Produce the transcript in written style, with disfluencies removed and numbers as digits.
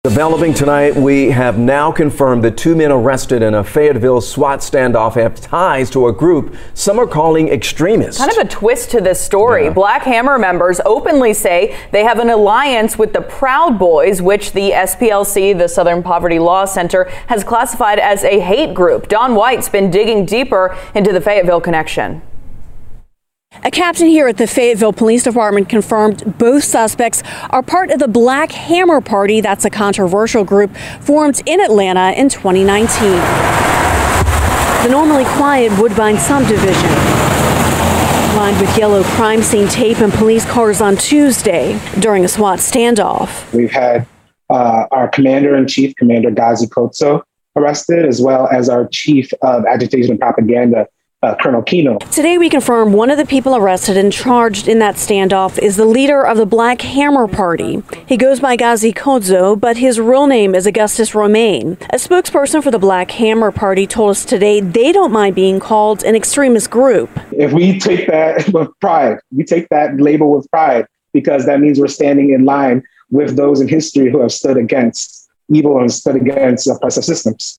Developing tonight, we have now confirmed that 2 men arrested in a Fayetteville SWAT standoff have ties to a group some are calling extremists. Kind of a twist to this story. Yeah. Black Hammer members openly say they have an alliance with the Proud Boys, which the SPLC, the Southern Poverty Law Center, has classified as a hate group. Don White's been digging deeper into the Fayetteville connection. A captain here at the Fayetteville Police Department confirmed both suspects are part of the Black Hammer Party. That's a controversial group formed in Atlanta in 2019. The normally quiet Woodbine subdivision lined with yellow crime scene tape and police cars on Tuesday during a SWAT standoff. We've had our commander-in-chief, Commander Gazi Kotso, arrested, as well as our chief of agitation and propaganda, Colonel Kino. Today, we confirm one of the people arrested and charged in that standoff is the leader of the Black Hammer Party. He goes by Gazi Kodzo, but his real name is Augustus Romaine. A spokesperson for the Black Hammer Party told us today they don't mind being called an extremist group. If we take that with pride, we take that label with pride, because that means we're standing in line with those in history who have stood against evil and stood against oppressive systems.